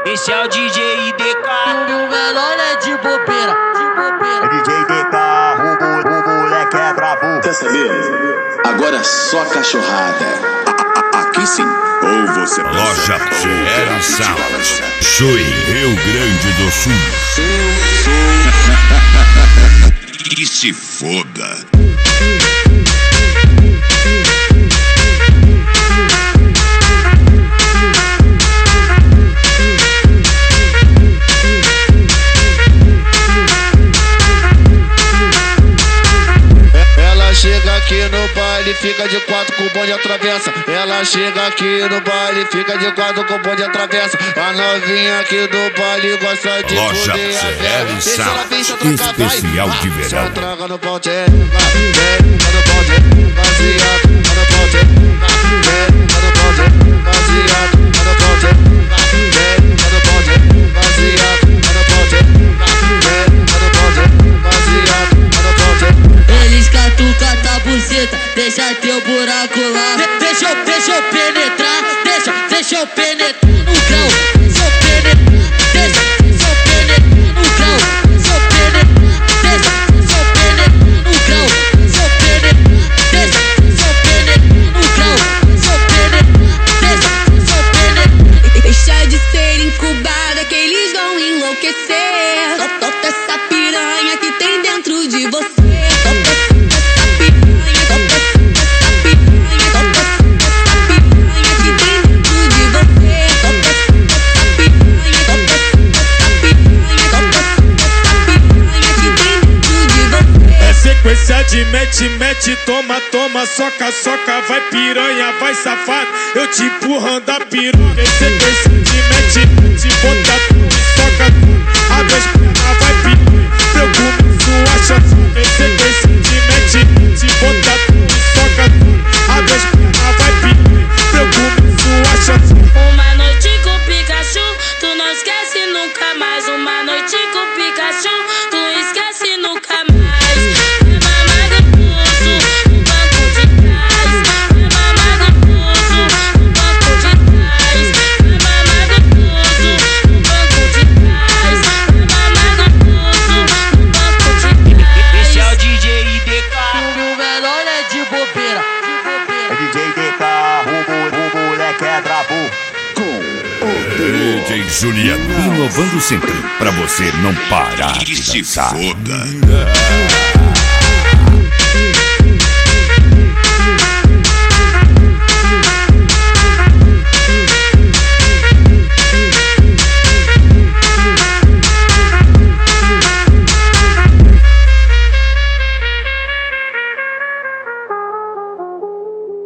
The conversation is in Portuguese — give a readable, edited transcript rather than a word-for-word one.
Esse é o DJ IDK. E o menor é de bobeira, É DJ IDK, o moleque é brabo. Quer saber? Agora é só cachorrada. Aqui sim. Ou você Loja CL Sound, Chuí, Rio Grande do Sul. Que se foda. Chega aqui no baile, fica de quatro com o bonde atravessa. Ela chega aqui no baile, fica de quatro com o bonde atravessa. A novinha aqui do baile gosta de Loja fuder a CL Sound, especial de verão. só traga no pau, tcheca, tcheca no pau, tcheca, baseado no pau, tcheca, tcheca no pau, tcheca, baseado no pau, tcheca, tcheca no pau, tcheca, baseado no pau, tcheca, tcheca no pau, tcheca, baseado no pau, tcheca. eles catucam a buceta, deixa teu buraco lá. Deixa eu penetrar, deixa eu penetrar no grau. Deixa eu penetrar, deixa eu penetrar no grau. Deixa eu penetrar, deixa eu penetrar no grau. Deixa eu penetrar, deixa eu penetrar no grau. Deixa eu penetrar, deixa eu penetrar. Deixa de ser incubada que eles vão enlouquecer. Solta essa piranha que tem dentro de você. Sequência de mete, toma, soca, vai piranha, vai safado, eu te empurrando a piroca. Sequência de mete, bota tudo, soca tudo, abre as pernas, vai piranha, eu começo a chafada. Sequência de mete, bota tudo, soca tudo, abre as pernas, vai piranha, eu começo a chafada. Uma noite com Pikachu, tu não esquece nunca mais. Uma noite com Pikachu, tu esquece nunca mais. DJ Juliano, inovando sempre, pra você não parar de dançar. Que se foda.